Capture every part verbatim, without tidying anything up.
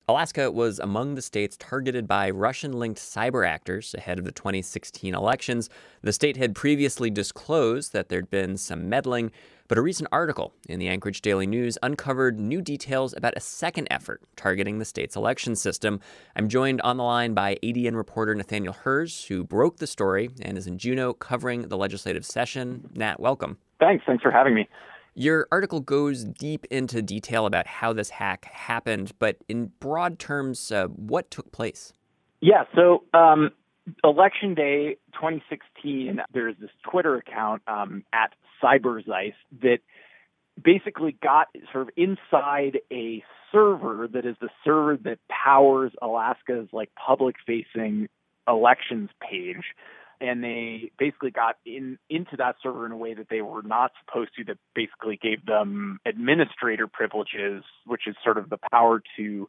Alaska was among the states targeted by Russian-linked cyber actors ahead of the twenty sixteen elections. The state had previously disclosed that there'd been some meddling, but a recent article in the Anchorage Daily News uncovered new details about a second effort targeting the state's election system. I'm joined on the line by A D N reporter Nathaniel Herz, who broke the story and is in Juneau covering the legislative session. Nat, welcome. Thanks. Thanks for having me. Your article goes deep into detail about how this hack happened, but in broad terms, uh, what took place? Yeah, so um, Election Day twenty sixteen, there's this Twitter account um, at CyberZeist that basically got sort of inside a server that is the server that powers Alaska's like public-facing elections page. And they basically got in into that server in a way that they were not supposed to, that basically gave them administrator privileges, which is sort of the power to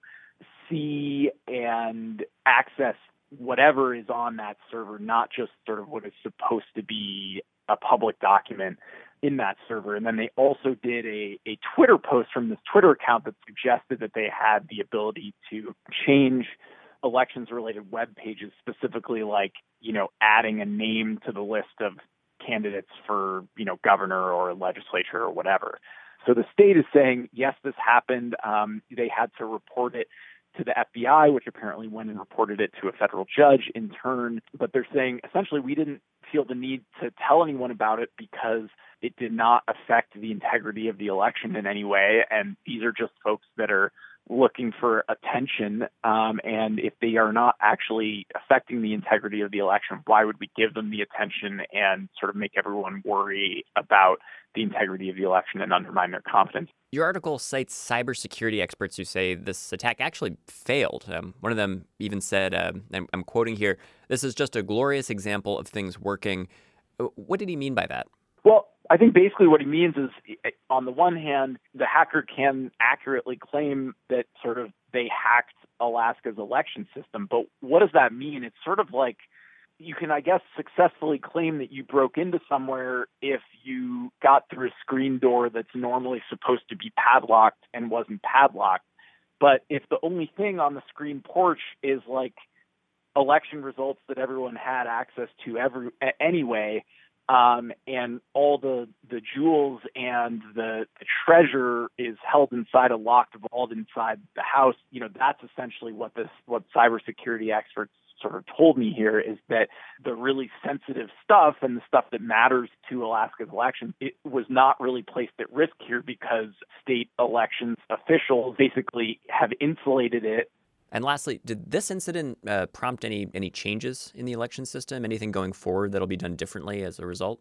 see and access whatever is on that server, not just sort of what is supposed to be a public document in that server. And then they also did a, a Twitter post from this Twitter account that suggested that they had the ability to change elections-related web pages, specifically like, you know, adding a name to the list of candidates for, you know, governor or legislature or whatever. So the state is saying, yes, this happened. Um, they had to report it to the F B I, which apparently went and reported it to a federal judge in turn. But they're saying, essentially, we didn't feel the need to tell anyone about it because it did not affect the integrity of the election in any way. And these are just folks that are looking for attention, um, and if they are not actually affecting the integrity of the election, why would we give them the attention and sort of make everyone worry about the integrity of the election and undermine their confidence? Your article cites cybersecurity experts who say this attack actually failed. Um, one of them even said, uh, I'm, I'm quoting here, "This is just a glorious example of things working." What did he mean by that? Well, I think basically what he means is, on the one hand, the hacker can accurately claim that sort of they hacked Alaska's election system. But what does that mean? It's sort of like you can, I guess, successfully claim that you broke into somewhere if you got through a screen door that's normally supposed to be padlocked and wasn't padlocked. But if the only thing on the screen porch is like election results that everyone had access to every anyway, Um, and all the, the jewels and the, the treasure is held inside a locked vault inside the house, you know, that's essentially what this, what cybersecurity experts sort of told me here, is that the really sensitive stuff and the stuff that matters to Alaska's election, it was not really placed at risk here because state elections officials basically have insulated it. And lastly, did this incident uh, prompt any any changes in the election system? Anything going forward that'll be done differently as a result?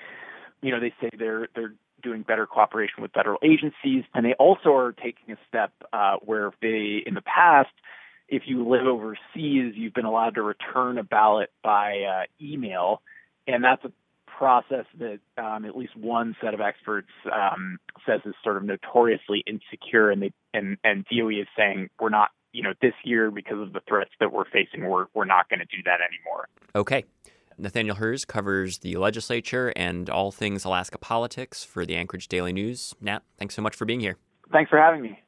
You know, they say they're they're doing better cooperation with federal agencies, and they also are taking a step uh, where they, in the past, if you live overseas, you've been allowed to return a ballot by uh, email, and that's a process that um, at least one set of experts um, says is sort of notoriously insecure, and they and and D O E is saying we're not. You know, this year, because of the threats that we're facing, we're, we're not going to do that anymore. Okay. Nathaniel Herz covers the legislature and all things Alaska politics for the Anchorage Daily News. Nat, thanks so much for being here. Thanks for having me.